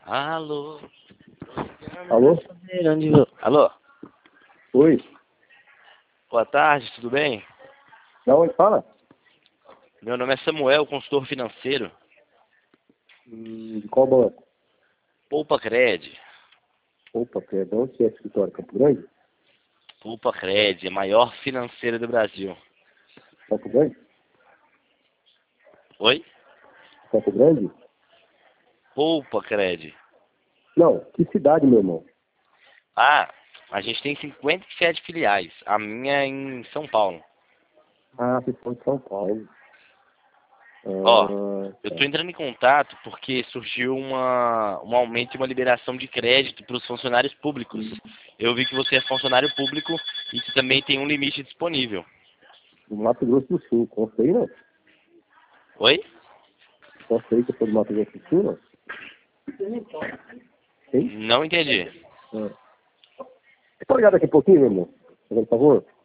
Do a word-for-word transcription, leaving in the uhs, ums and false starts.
Alô? Alô? Onde eu- Alô? Oi? Boa tarde, tudo bem? Da onde fala? Meu nome é Samuel, consultor financeiro. Hum, de qual banco? Poupa Cred. Opa, perdão, onde é esse escritório? Campo Grande? Poupa Cred, a maior financeira do Brasil. Campo Grande? Oi? Campo Grande? Poupa Cred. Não, que cidade, meu irmão? Ah, a gente tem cinquenta e sete filiais. A minha é em São Paulo. Ah, vocês são de São Paulo. Ó, Ah, eu tô tá. entrando em contato porque surgiu uma, um aumento e uma liberação de crédito para os funcionários públicos. Eu vi que você é funcionário público e que também tem um limite disponível. Do Mato Grosso do Sul, consta aí, não? Oi? Consta aí que eu sou do Mato Grosso do Sul, não? Sim? Não entendi. Ah. Você pode ligar daqui a pouquinho, meu irmão? Por favor?